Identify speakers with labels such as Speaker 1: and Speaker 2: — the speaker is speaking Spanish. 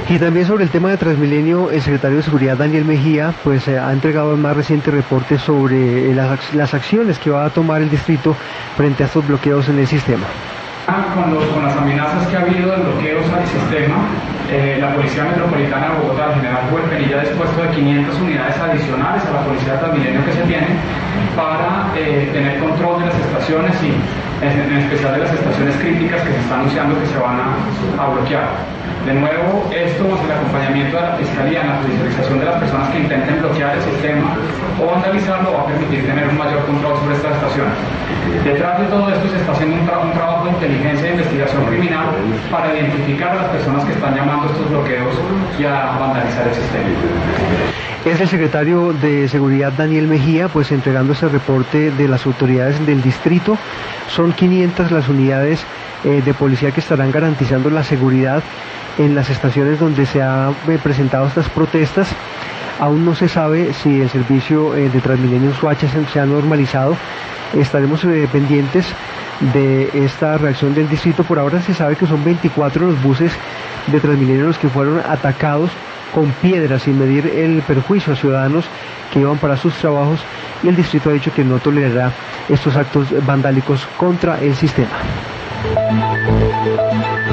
Speaker 1: Y también sobre el tema de Transmilenio, el secretario de Seguridad Daniel Mejía pues ha entregado el más reciente reporte sobre las acciones que va a tomar el distrito frente a estos bloqueos en el sistema.
Speaker 2: Con las amenazas que ha habido de bloqueos al sistema, la Policía Metropolitana de Bogotá, el general Juan Penilla, ha dispuesto de 500 unidades adicionales a la Policía de Transmilenio que se tiene para tener control de las estaciones y en especial de las estaciones críticas que se está anunciando que se van a bloquear. De nuevo, esto más el acompañamiento de la Fiscalía en la judicialización de las personas que intenten bloquear el sistema o vandalizarlo va a permitir tener un mayor control sobre estas estaciones. Detrás de todo esto se está haciendo un trabajo de inteligencia e investigación criminal para identificar a las personas que están llamando a estos bloqueos y a vandalizar el sistema.
Speaker 1: Es el secretario de Seguridad Daniel Mejía pues entregando ese reporte de las autoridades del distrito. Son 500 las unidades de policía que estarán garantizando la seguridad en las estaciones donde se han presentado estas protestas. Aún no se sabe si el servicio de Transmilenio en Soacha se ha normalizado. Estaremos pendientes de esta reacción del distrito. Por ahora se sabe que son 24 los buses de Transmilenio los que fueron atacados con piedras sin medir el perjuicio a ciudadanos que iban para sus trabajos, y el distrito ha dicho que no tolerará estos actos vandálicos contra el sistema.